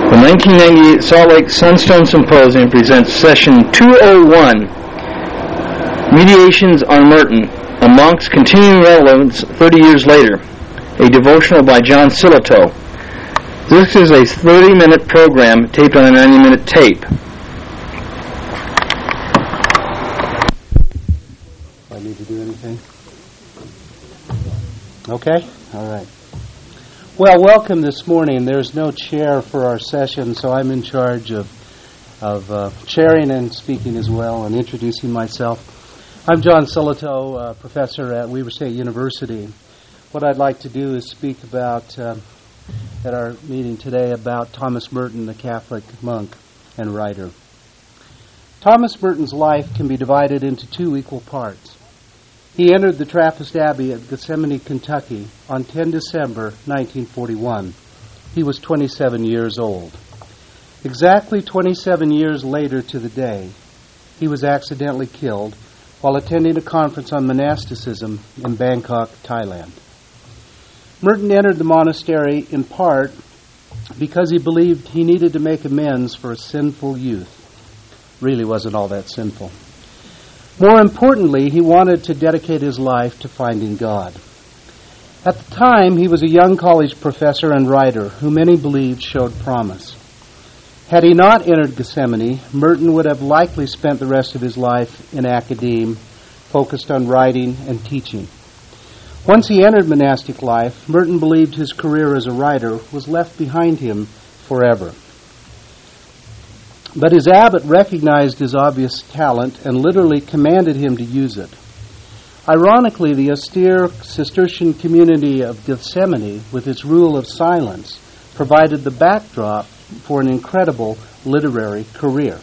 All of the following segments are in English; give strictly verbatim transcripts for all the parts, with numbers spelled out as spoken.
The nineteen ninety-eight Salt Lake Sunstone Symposium presents Session two oh one, Mediations on Merton, A Monk's Continuing Relevance thirty years Later, a devotional by John Sillitoe. This is a thirty-minute program taped on a ninety-minute tape. Do I need to do anything? Okay? All right. Well, welcome this morning. There's no chair for our session, so I'm in charge of of uh, chairing and speaking as well and introducing myself. I'm John Sillitoe, uh, professor at Weber State University. What I'd like to do is speak about, uh, at our meeting today, about Thomas Merton, the Catholic monk and writer. Thomas Merton's life can be divided into two equal parts. He entered the Trappist Abbey at Gethsemane, Kentucky on the tenth of December, nineteen forty-one. He was twenty-seven years old. Exactly twenty-seven years later to the day, he was accidentally killed while attending a conference on monasticism in Bangkok, Thailand. Merton entered the monastery in part because he believed he needed to make amends for a sinful youth. Really wasn't all that sinful. More importantly, he wanted to dedicate his life to finding God. At the time, he was a young college professor and writer who many believed showed promise. Had he not entered Gethsemane, Merton would have likely spent the rest of his life in academe, focused on writing and teaching. Once he entered monastic life, Merton believed his career as a writer was left behind him forever. But his abbot recognized his obvious talent and literally commanded him to use it. Ironically, the austere Cistercian community of Gethsemane, with its rule of silence, provided the backdrop for an incredible literary career.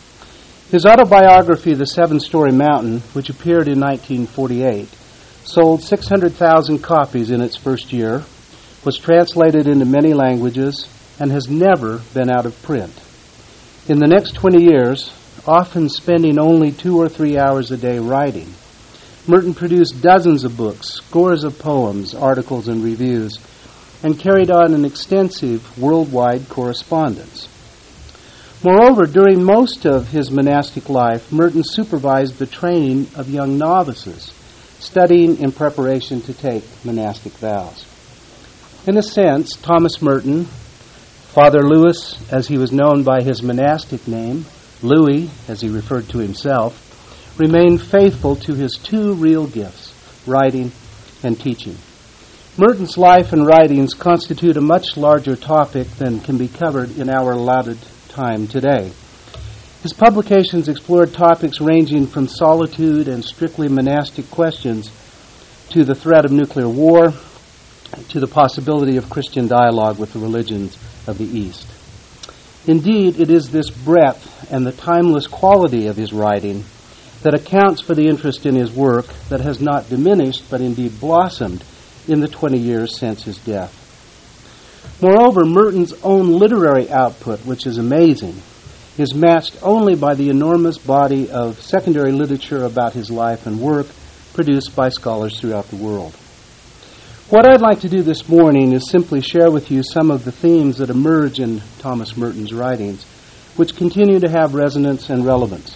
His autobiography, The Seven-Story Mountain, which appeared in nineteen forty-eight, sold six hundred thousand copies in its first year, was translated into many languages, and has never been out of print. In the next twenty years, often spending only two or three hours a day writing, Merton produced dozens of books, scores of poems, articles, and reviews, and carried on an extensive worldwide correspondence. Moreover, during most of his monastic life, Merton supervised the training of young novices, studying in preparation to take monastic vows. In a sense, Thomas Merton, Father Louis, as he was known by his monastic name, Louis, as he referred to himself, remained faithful to his two real gifts, writing and teaching. Merton's life and writings constitute a much larger topic than can be covered in our allotted time today. His publications explored topics ranging from solitude and strictly monastic questions to the threat of nuclear war, to the possibility of Christian dialogue with the religions of the East. Indeed, it is this breadth and the timeless quality of his writing that accounts for the interest in his work that has not diminished but indeed blossomed in the twenty years since his death. Moreover, Merton's own literary output, which is amazing, is matched only by the enormous body of secondary literature about his life and work produced by scholars throughout the world. What I'd like to do this morning is simply share with you some of the themes that emerge in Thomas Merton's writings, which continue to have resonance and relevance.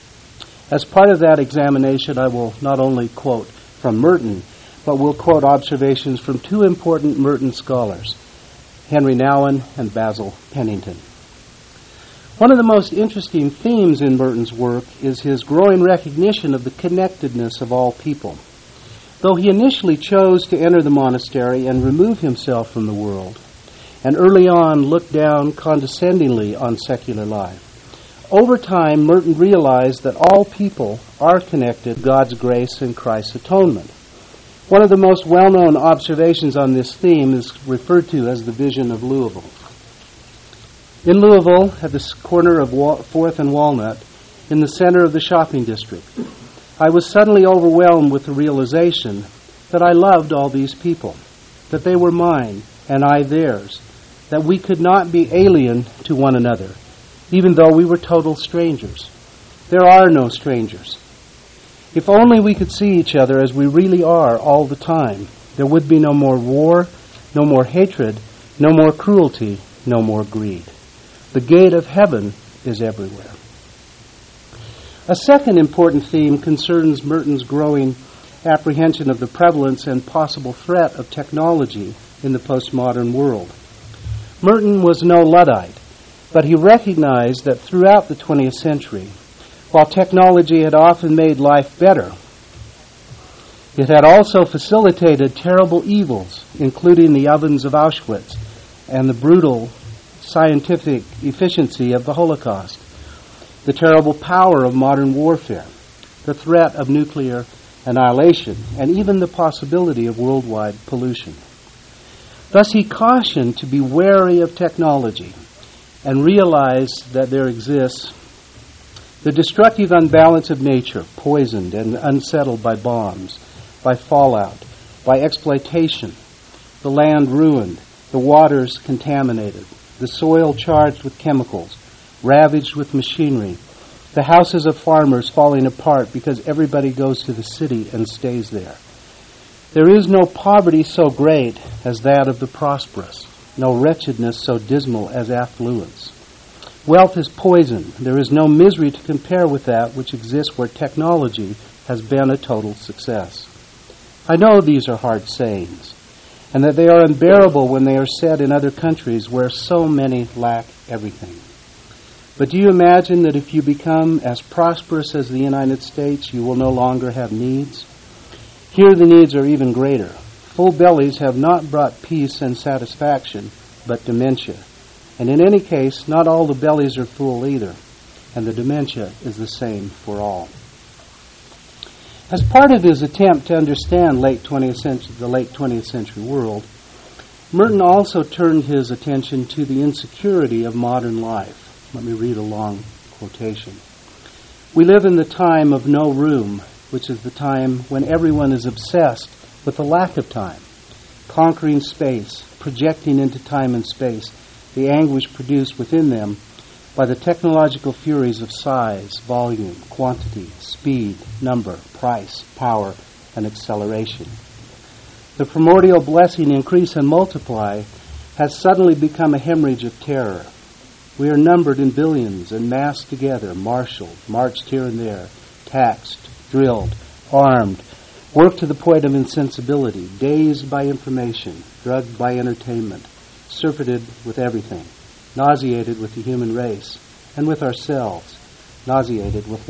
As part of that examination, I will not only quote from Merton, but will quote observations from two important Merton scholars, Henry Nouwen and Basil Pennington. One of the most interesting themes in Merton's work is his growing recognition of the connectedness of all people. Though he initially chose to enter the monastery and remove himself from the world, and early on looked down condescendingly on secular life, over time Merton realized that all people are connected to God's grace and Christ's atonement. One of the most well-known observations on this theme is referred to as the vision of Louisville. In Louisville, at the corner of fourth and Walnut, in the center of the shopping district, I was suddenly overwhelmed with the realization that I loved all these people, that they were mine and I theirs, that we could not be alien to one another, even though we were total strangers. There are no strangers. If only we could see each other as we really are all the time, there would be no more war, no more hatred, no more cruelty, no more greed. The gate of heaven is everywhere. A second important theme concerns Merton's growing apprehension of the prevalence and possible threat of technology in the postmodern world. Merton was no Luddite, but he recognized that throughout the twentieth century, while technology had often made life better, it had also facilitated terrible evils, including the ovens of Auschwitz and the brutal scientific efficiency of the Holocaust, the terrible power of modern warfare, the threat of nuclear annihilation, and even the possibility of worldwide pollution. Thus he cautioned to be wary of technology and realize that there exists the destructive unbalance of nature, poisoned and unsettled by bombs, by fallout, by exploitation, the land ruined, the waters contaminated, the soil charged with chemicals, ravaged with machinery, the houses of farmers falling apart because everybody goes to the city and stays there. There is no poverty so great as that of the prosperous, no wretchedness so dismal as affluence. Wealth is poison. There is no misery to compare with that which exists where technology has been a total success. I know these are hard sayings, and that they are unbearable when they are said in other countries where so many lack everything. But do you imagine that if you become as prosperous as the United States, you will no longer have needs? Here the needs are even greater. Full bellies have not brought peace and satisfaction, but dementia. And in any case, not all the bellies are full either, and the dementia is the same for all. As part of his attempt to understand late twentieth century, the late twentieth century world, Merton also turned his attention to the insecurity of modern life. Let me read a long quotation. We live in the time of no room, which is the time when everyone is obsessed with the lack of time, conquering space, projecting into time and space the anguish produced within them by the technological furies of size, volume, quantity, speed, number, price, power, and acceleration. The primordial blessing, increase and multiply, has suddenly become a hemorrhage of terror. We are numbered in billions and massed together, marshaled, marched here and there, taxed, drilled, armed, worked to the point of insensibility, dazed by information, drugged by entertainment, surfeited with everything, nauseated with the human race, and with ourselves, nauseated with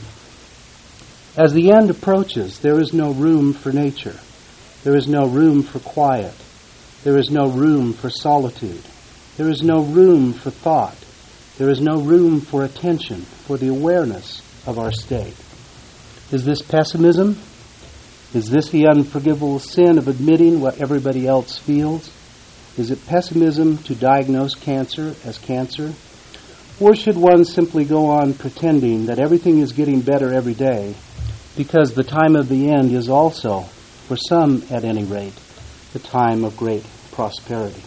life. As the end approaches, there is no room for nature. There is no room for quiet. There is no room for solitude. There is no room for thought. There is no room for attention, for the awareness of our state. Is this pessimism? Is this the unforgivable sin of admitting what everybody else feels? Is it pessimism to diagnose cancer as cancer? Or should one simply go on pretending that everything is getting better every day because the time of the end is also, for some at any rate, the time of great prosperity?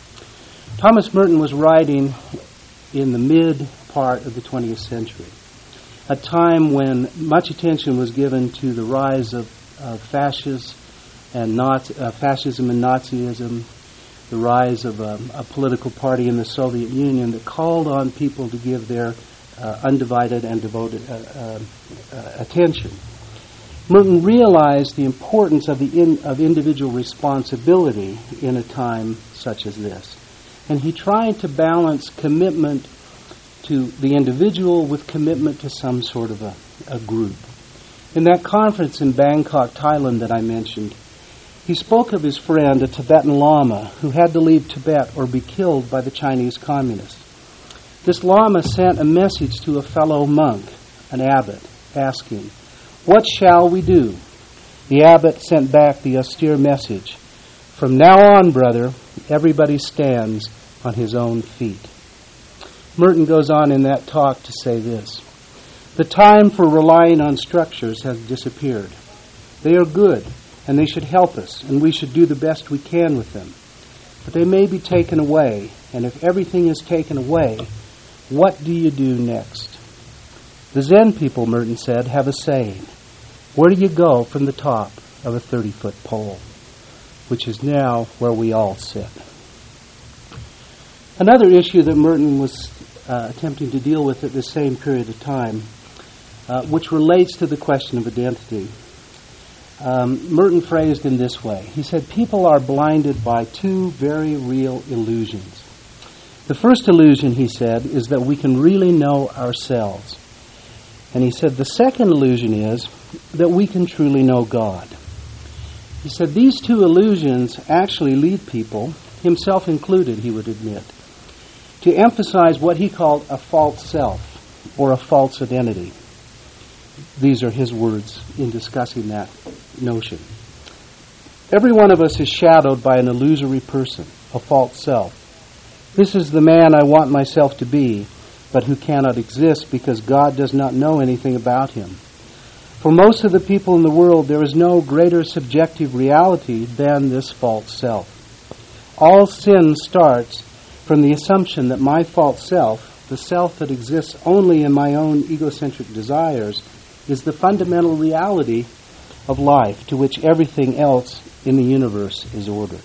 Thomas Merton was writing in the mid part of the twentieth century, a time when much attention was given to the rise of, of fascists and Nazi, uh, fascism and Nazism, the rise of a, a political party in the Soviet Union that called on people to give their uh, undivided and devoted uh, uh, uh, attention. Merton realized the importance of the in, of individual responsibility in a time such as this, and he tried to balance commitment to the individual with commitment to some sort of a, a group. In that conference in Bangkok, Thailand that I mentioned, he spoke of his friend, a Tibetan Lama, who had to leave Tibet or be killed by the Chinese communists. This Lama sent a message to a fellow monk, an abbot, asking, "What shall we do?" The abbot sent back the austere message, "From now on, brother, everybody stands on his own feet." Merton goes on in that talk to say this: "The time for relying on structures has disappeared. They are good, and they should help us, and we should do the best we can with them. But they may be taken away, and if everything is taken away, what do you do next?" The Zen people, Merton said, have a saying, "Where do you go from the top of a thirty-foot pole?" Which is now where we all sit. Another issue that Merton was uh, attempting to deal with at the same period of time, uh, which relates to the question of identity. Um, Merton phrased in this way. He said, people are blinded by two very real illusions. The first illusion, he said, is that we can really know ourselves. And he said the second illusion is that we can truly know God. He said these two illusions actually lead people, himself included, he would admit, to emphasize what he called a false self or a false identity. These are his words in discussing that notion. Every one of us is shadowed by an illusory person, a false self. This is the man I want myself to be, but who cannot exist because God does not know anything about him. For most of the people in the world, there is no greater subjective reality than this false self. All sin starts from the assumption that my false self, the self that exists only in my own egocentric desires, is the fundamental reality of life to which everything else in the universe is ordered.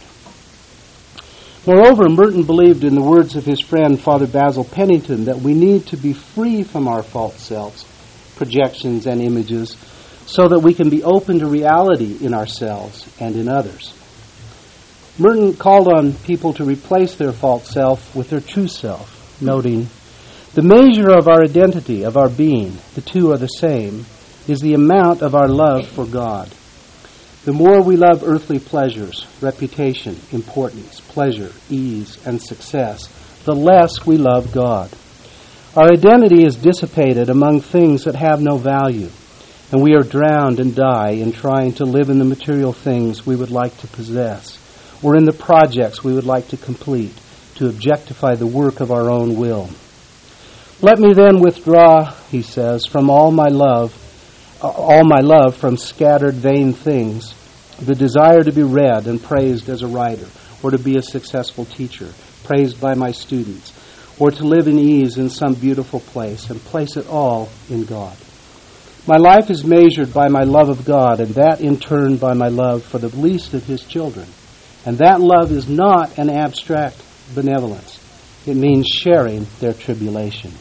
Moreover, Merton believed in the words of his friend Father Basil Pennington that we need to be free from our false selves, projections and images, so that we can be open to reality in ourselves and in others. Merton called on people to replace their false self with their true self, noting, the measure of our identity, of our being, the two are the same, is the amount of our love for God. The more we love earthly pleasures, reputation, importance, pleasure, ease, and success, the less we love God. Our identity is dissipated among things that have no value, and we are drowned and die in trying to live in the material things we would like to possess, or in the projects we would like to complete, to objectify the work of our own will. Let me then withdraw, he says, from all my love, all my love from scattered vain things, the desire to be read and praised as a writer, or to be a successful teacher, praised by my students, or to live in ease in some beautiful place, and place it all in God. My life is measured by my love of God, and that in turn by my love for the least of his children. And that love is not an abstract benevolence. It means sharing their tribulation.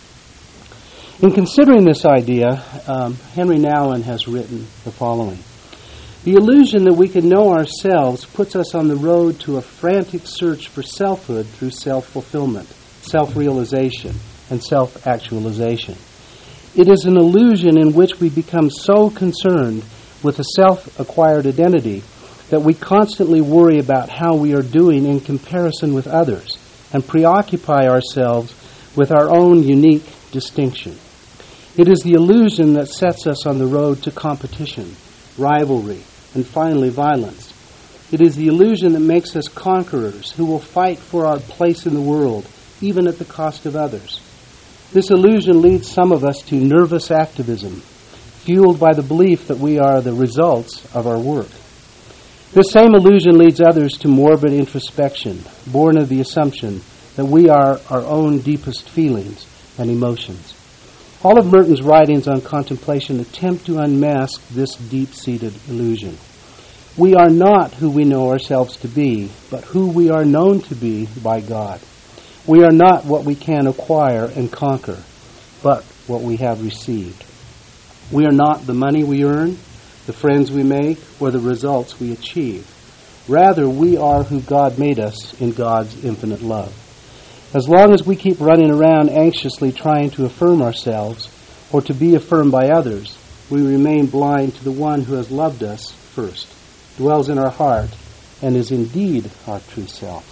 In considering this idea, um, Henry Nouwen has written the following. The illusion that we can know ourselves puts us on the road to a frantic search for selfhood through self-fulfillment, self-realization, and self-actualization. It is an illusion in which we become so concerned with a self-acquired identity that we constantly worry about how we are doing in comparison with others and preoccupy ourselves with our own unique distinction. It is the illusion that sets us on the road to competition, rivalry, and finally violence. It is the illusion that makes us conquerors who will fight for our place in the world, even at the cost of others. This illusion leads some of us to nervous activism, fueled by the belief that we are the results of our work. This same illusion leads others to morbid introspection, born of the assumption that we are our own deepest feelings and emotions. All of Merton's writings on contemplation attempt to unmask this deep-seated illusion. We are not who we know ourselves to be, but who we are known to be by God. We are not what we can acquire and conquer, but what we have received. We are not the money we earn, the friends we make, or the results we achieve. Rather, we are who God made us in God's infinite love. As long as we keep running around anxiously trying to affirm ourselves or to be affirmed by others, we remain blind to the one who has loved us first, dwells in our heart, and is indeed our true self.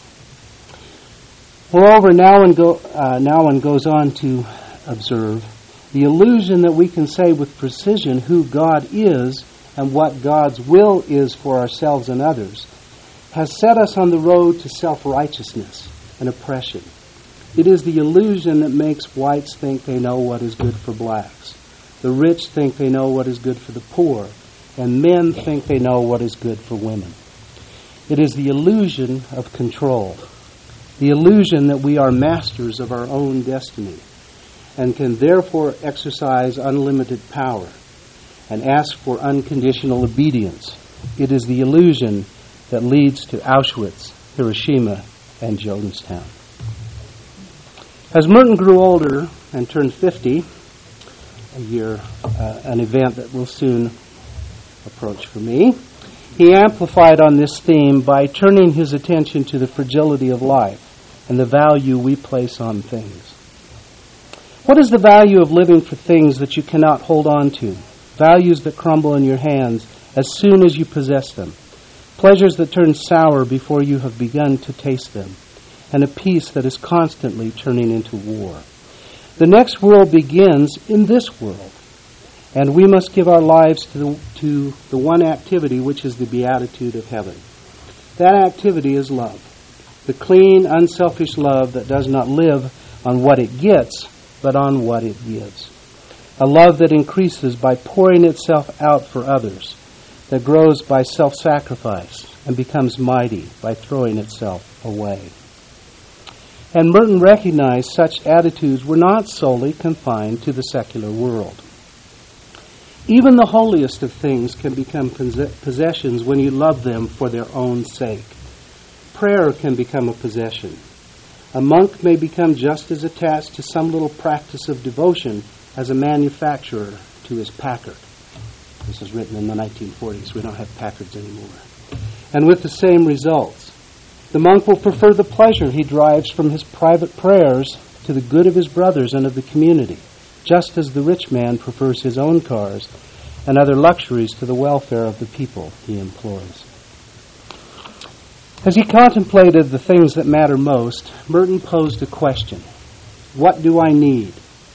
Moreover, Nouwen go, uh, Nouwen goes on to observe the illusion that we can say with precision who God is and what God's will is for ourselves and others has set us on the road to self-righteousness and oppression. It is the illusion that makes whites think they know what is good for blacks, the rich think they know what is good for the poor, and men think they know what is good for women. It is the illusion of control, the illusion that we are masters of our own destiny and can therefore exercise unlimited power and ask for unconditional obedience. It is the illusion that leads to Auschwitz, Hiroshima, and Jonestown. As Merton grew older and turned fifty, a year, uh, an event that will soon approach for me, he amplified on this theme by turning his attention to the fragility of life and the value we place on things. What is the value of living for things that you cannot hold on to? Values that crumble in your hands as soon as you possess them. Pleasures that turn sour before you have begun to taste them. And a peace that is constantly turning into war. The next world begins in this world. And we must give our lives to the, to the one activity which is the beatitude of heaven. That activity is love. The clean, unselfish love that does not live on what it gets, but on what it gives. A love that increases by pouring itself out for others, that grows by self-sacrifice and becomes mighty by throwing itself away. And Merton recognized such attitudes were not solely confined to the secular world. Even the holiest of things can become possessions when you love them for their own sake. Prayer can become a possession. A monk may become just as attached to some little practice of devotion as a manufacturer to his Packard. This was written in the nineteen forties. We don't have Packards anymore. And with the same results. The monk will prefer the pleasure he derives from his private prayers to the good of his brothers and of the community, just as the rich man prefers his own cars and other luxuries to the welfare of the people he employs. As he contemplated the things that matter most, Merton posed a question. What do I need?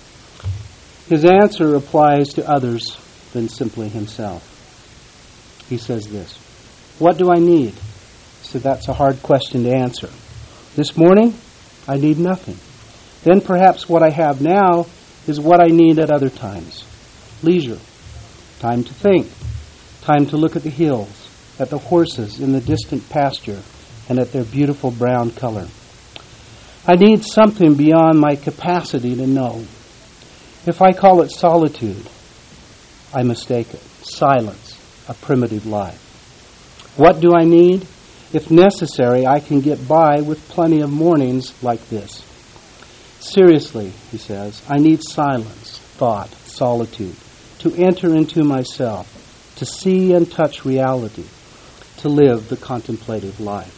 His answer applies to others than simply himself. He says this, what do I need? So that's a hard question to answer. This morning, I need nothing. Then perhaps what I have now is what I need at other times. Leisure, time to think, time to look at the hills, at the horses in the distant pasture, and at their beautiful brown color. I need something beyond my capacity to know. If I call it solitude, I mistake it. Silence, a primitive life. What do I need? If necessary, I can get by with plenty of mornings like this. Seriously, he says, I need silence, thought, solitude, to enter into myself, to see and touch reality, to live the contemplative life.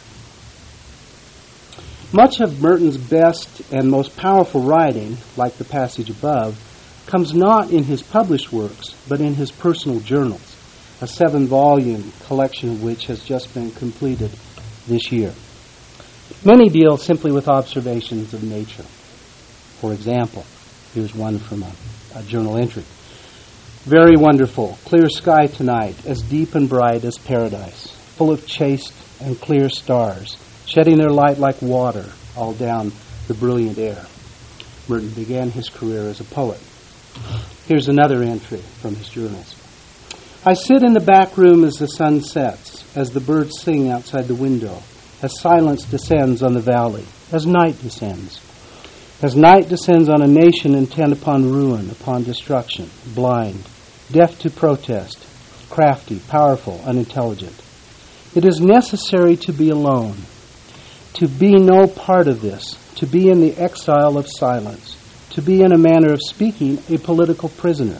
Much of Merton's best and most powerful writing, like the passage above, comes not in his published works, but in his personal journals, a seven-volume collection of which has just been completed this year. Many deal simply with observations of nature. For example, here's one from a, a journal entry. Very wonderful, clear sky tonight, as deep and bright as paradise, full of chaste and clear stars, shedding their light like water all down the brilliant air. Merton began his career as a poet. Here's another entry from his journals. I sit in the back room as the sun sets, as the birds sing outside the window, as silence descends on the valley, as night descends. As night descends on a nation intent upon ruin, upon destruction, blind, deaf to protest, crafty, powerful, unintelligent. It is necessary to be alone, to be no part of this, to be in the exile of silence, to be, in a manner of speaking, a political prisoner.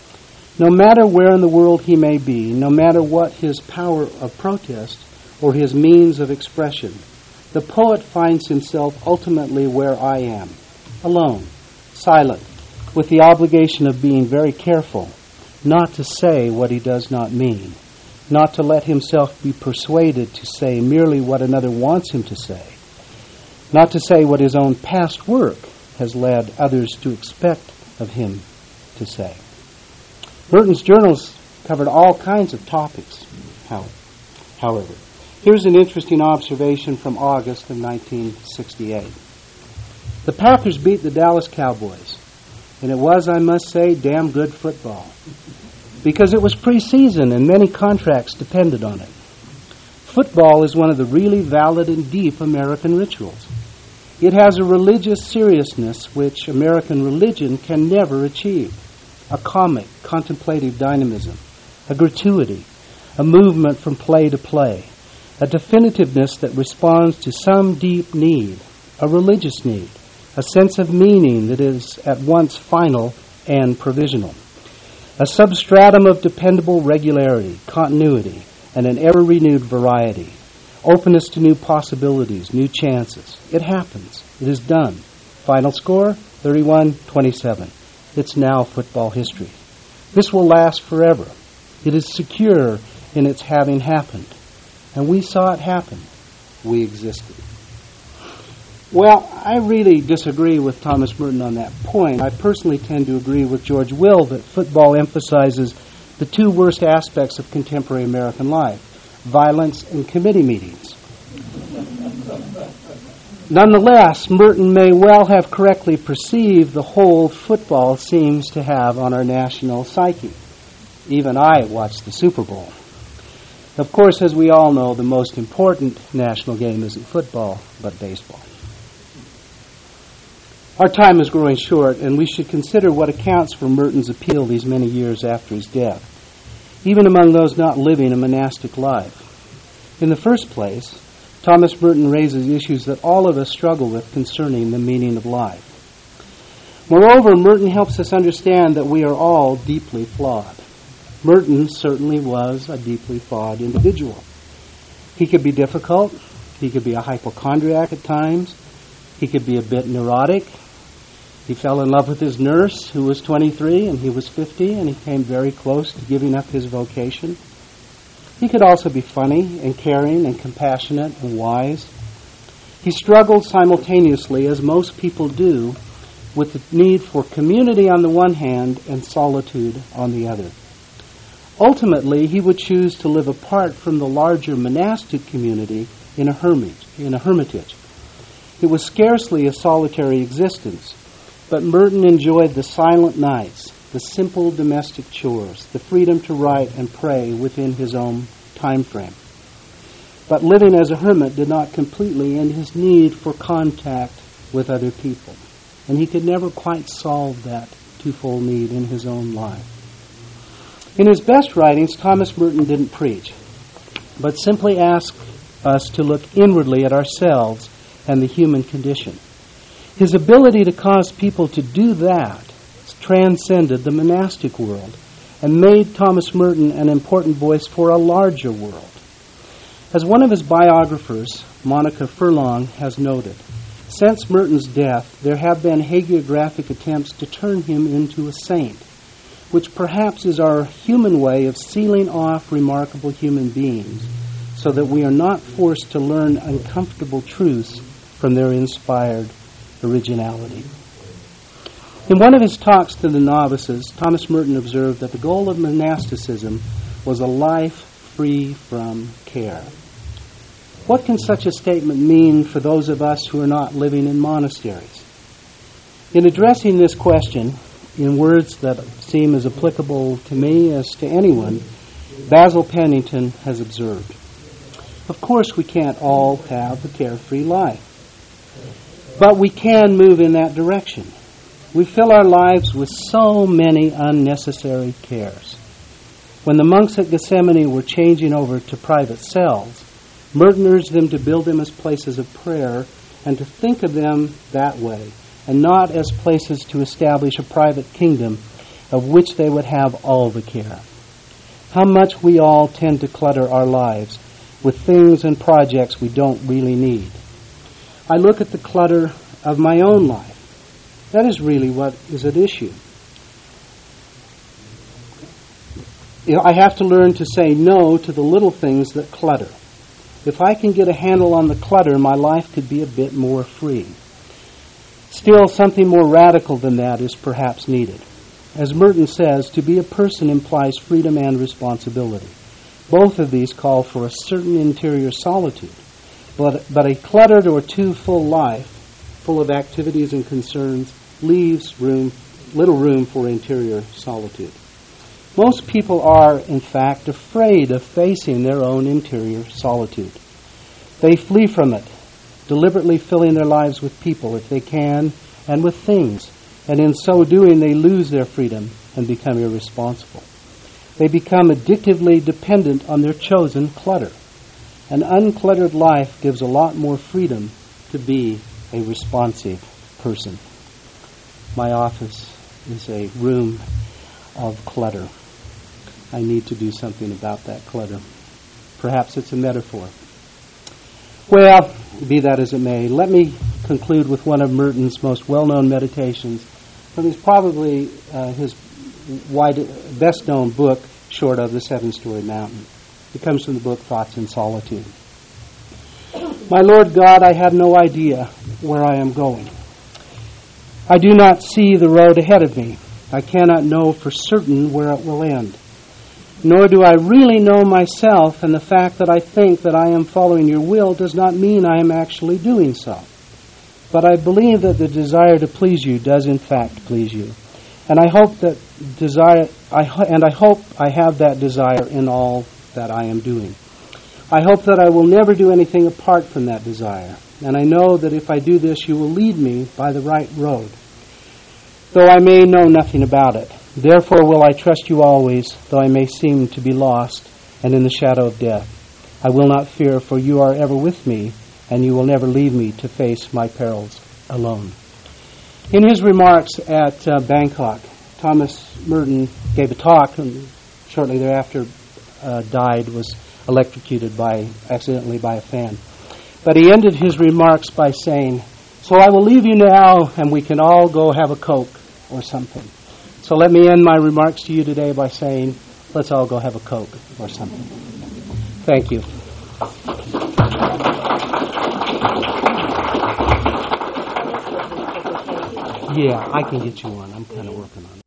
No matter where in the world he may be, no matter what his power of protest or his means of expression, the poet finds himself ultimately where I am, alone, silent, with the obligation of being very careful not to say what he does not mean, not to let himself be persuaded to say merely what another wants him to say, not to say what his own past work has led others to expect of him to say. Merton's journals covered all kinds of topics, however. Here's an interesting observation from August of nineteen sixty-eight. The Packers beat the Dallas Cowboys, and it was, I must say, damn good football, because it was preseason and many contracts depended on it. Football is one of the really valid and deep American rituals. It has a religious seriousness which American religion can never achieve. A comic, contemplative dynamism, a gratuity, a movement from play to play, a definitiveness that responds to some deep need, a religious need, a sense of meaning that is at once final and provisional, a substratum of dependable regularity, continuity, and an ever-renewed variety, openness to new possibilities, new chances. It happens. It is done. Final score, thirty-one twenty-seven. It's now football history. This will last forever. It is secure in its having happened. And we saw it happen. We existed. Well, I really disagree with Thomas Merton on that point. I personally tend to agree with George Will that football emphasizes the two worst aspects of contemporary American life, violence and committee meetings. Nonetheless, Merton may well have correctly perceived the hold football seems to have on our national psyche. Even I watched the Super Bowl. Of course, as we all know, the most important national game isn't football, but baseball. Our time is growing short, and we should consider what accounts for Merton's appeal these many years after his death, even among those not living a monastic life. In the first place, Thomas Merton raises issues that all of us struggle with concerning the meaning of life. Moreover, Merton helps us understand that we are all deeply flawed. Merton certainly was a deeply flawed individual. He could be difficult. He could be a hypochondriac at times. He could be a bit neurotic. He fell in love with his nurse, who was twenty-three, and he was fifty, and he came very close to giving up his vocation. He could also be funny and caring and compassionate and wise. He struggled simultaneously, as most people do, with the need for community on the one hand and solitude on the other. Ultimately, he would choose to live apart from the larger monastic community in a hermit, in a hermitage. It was scarcely a solitary existence, but Merton enjoyed the silent nights, the simple domestic chores, the freedom to write and pray within his own time frame. But living as a hermit did not completely end his need for contact with other people, and he could never quite solve that twofold need in his own life. In his best writings, Thomas Merton didn't preach, but simply asked us to look inwardly at ourselves and the human condition. His ability to cause people to do that transcended the monastic world and made Thomas Merton an important voice for a larger world. As one of his biographers, Monica Furlong, has noted, since Merton's death, there have been hagiographic attempts to turn him into a saint, which perhaps is our human way of sealing off remarkable human beings so that we are not forced to learn uncomfortable truths from their inspired originality. In one of his talks to the novices, Thomas Merton observed that the goal of monasticism was a life free from care. What can such a statement mean for those of us who are not living in monasteries? In addressing this question, in words that seem as applicable to me as to anyone, Basil Pennington has observed, of course we can't all have a carefree life, but we can move in that direction. We fill our lives with so many unnecessary cares. When the monks at Gethsemane were changing over to private cells, Merton urged them to build them as places of prayer and to think of them that way, and not as places to establish a private kingdom of which they would have all the care. How much we all tend to clutter our lives with things and projects we don't really need. I look at the clutter of my own life. That is really what is at issue. You know, I have to learn to say no to the little things that clutter. If I can get a handle on the clutter, my life could be a bit more free. Still, something more radical than that is perhaps needed. As Merton says, to be a person implies freedom and responsibility. Both of these call for a certain interior solitude, but, but a cluttered or too full life, full of activities and concerns, leaves room, little room for interior solitude. Most people are, in fact, afraid of facing their own interior solitude. They flee from it, deliberately filling their lives with people if they can, and with things, and in so doing they lose their freedom and become irresponsible. They become addictively dependent on their chosen clutter. An uncluttered life gives a lot more freedom to be a responsive person. My office is a room of clutter. I need to do something about that clutter. Perhaps it's a metaphor. Well, be that as it may, let me conclude with one of Merton's most well-known meditations from his probably uh, his wide, best-known book, short of The Seven-Story Mountain. It comes from the book Thoughts in Solitude. My Lord God, I have no idea where I am going. I do not see the road ahead of me. I cannot know for certain where it will end. Nor do I really know myself, and the fact that I think that I am following your will does not mean I am actually doing so. But I believe that the desire to please you does in fact please you. And I hope that desire I ho- and I hope I have that desire in all that I am doing. I hope that I will never do anything apart from that desire. And I know that if I do this, you will lead me by the right road, though I may know nothing about it. Therefore will I trust you always, though I may seem to be lost and in the shadow of death. I will not fear, for you are ever with me, and you will never leave me to face my perils alone. In his remarks at uh, Bangkok, Thomas Merton gave a talk, and shortly thereafter uh, died, was electrocuted by accidentally by a fan. But he ended his remarks by saying, "So I will leave you now, and we can all go have a Coke or something." So let me end my remarks to you today by saying, let's all go have a Coke or something. Thank you. Yeah, I can get you one. I'm kind of working on it.